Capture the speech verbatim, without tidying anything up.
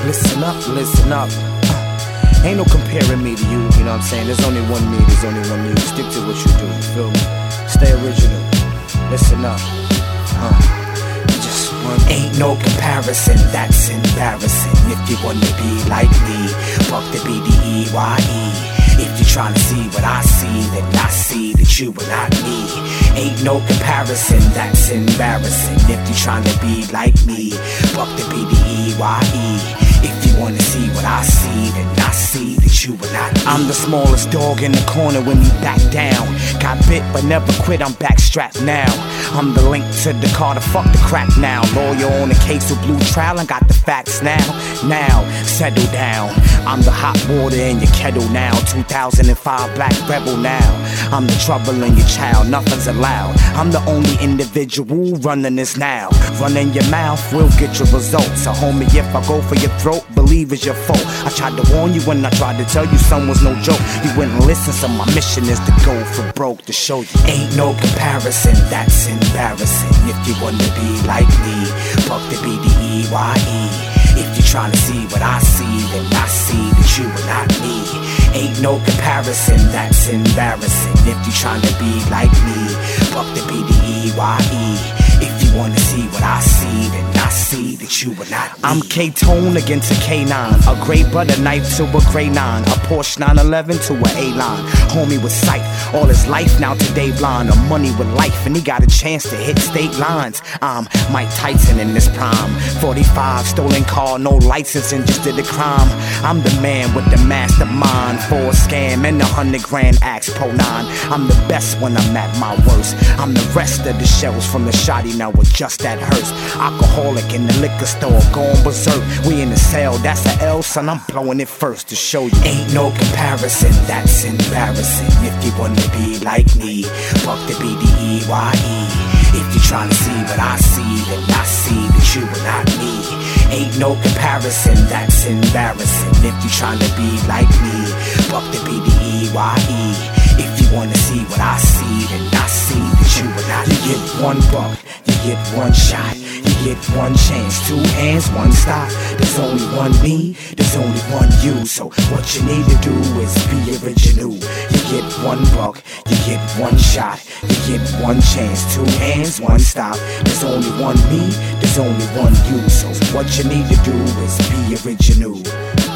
Listen up, listen up. Uh, ain't no comparing me to you, you know what I'm saying? There's only one me, there's only one you. Stick to what you do, you feel me? Stay original. Listen up. Uh, just one. Ain't no comparison, that's embarrassing. If you wanna be like me, fuck the B D E Y E. If you're trying to see what I see, then I see that you are not me. Ain't no comparison, that's embarrassing. If you're trying to be like me, fuck the B D E Y E. If you wanna see what I see, then I see that you are not me. I'm the smallest dog in the corner when you back down. Got bit but never quit, I'm backstrapped now. I'm the link to the Carter, fuck the crack now. Lawyer on a case of blue trial, I got the facts now. Now, settle down. I'm the hot water in your kettle now. two thousand five black rebel now. I'm the trouble in your child, nothing's allowed. I'm the only individual running this now. Running your mouth will get your results. So homie, if I go for your throat, believe it's your fault. I tried to warn you when I tried to tell you son was no joke. You wouldn't listen, so my mission is to go for broke. To show you ain't no comparison, that's embarrassing. If you wanna be like me, fuck the B D E Y E. If you're trying to see what I see, then I see that you are not me. Ain't no comparison, that's embarrassing. If you're trying to be like me, fuck the B D E Y E. If you wanna see what I see, then I see that you are not me. I'm K-Tone against a K nine, a gray butter knife to a gray nine, a Porsche nine eleven to a A-line. Homie with sight, all his life now today blind. A money with life, and he got a chance to hit state lines. I'm Mike Tyson in this prime. forty-five stolen car, no license, and just did a crime. I'm the man with the mastermind for a scam and a hundred grand axe pro nine. I'm the best when I'm at my worst. I'm the rest of the shells from the shoddy now with just that hearse. Alcoholic in the liquor store, going berserk. We in the cell, that's a L, son. I'm blowing it first to show you. Ain't no comparison, that's embarrassing. If you wanna be like me, fuck the B D E Y E. If you're trying to see what I see, then I see that you are not me. Ain't no comparison, that's embarrassing. If you're trying to be like me, fuck the B D E Y E. If you wanna see what I see, then I see that you are not. You get one buck, you get one shot, you get one chance, two hands, one stop. There's only one me, there's only one you. So what you need to do is be original. You get one buck, you get one shot, you get one chance, two hands, one stop. There's only one me, there's only one you. So what you need to do is be original.